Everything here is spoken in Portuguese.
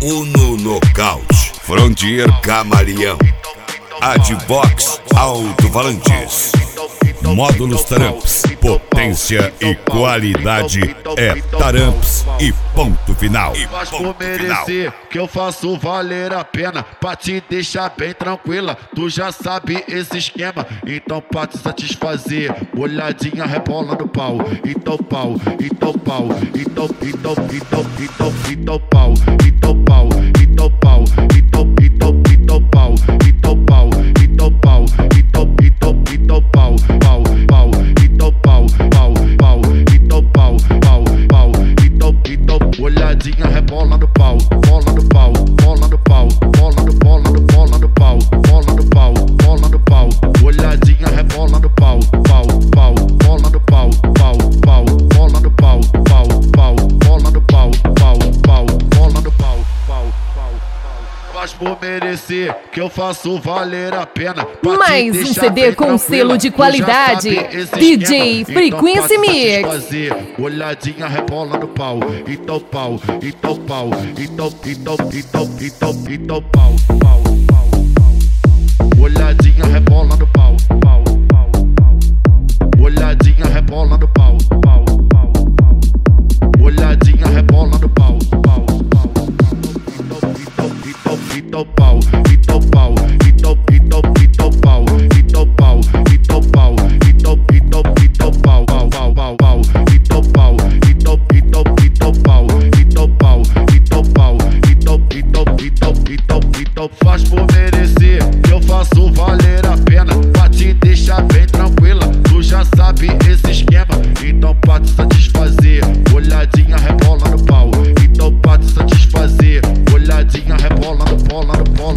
Uno Nocaute, Frontier Camaleão, Advox Alto-Falantes, Módulos Taramps, potência e qualidade é Taramps e ponto final. Mas por merecer que eu faço valer a pena, pra te deixar bem tranquila, tu já sabe esse esquema. Então pra te satisfazer, molhadinha rebola no pau. Então pau, então pau, então pau, então pau, então pau, então pau, então pau, então pau, então pau, então pau, pau, pau, então pau, pau, pau, então pau, pau, pau, então olhadinha rebola no pau, bola no pau, bola no pau, bola no bola no bola no pau, bola no pau, bola no pau, olhadinha rebola no pau, pau, pau, bola no pau, pau, pau, bola no pau, pau, pau, bola no pau, pau, pau, bola no pau, pau, pau. Mas por merecer que eu faço valer a pena. Mais um CD com selo de qualidade. DJ Frequency Mix. Olhadinha rebola no pau. Então pau, então pau, então pau, pau, pau. Olhadinha rebola no pau, pau, pau, pau. Olhadinha rebola no pau.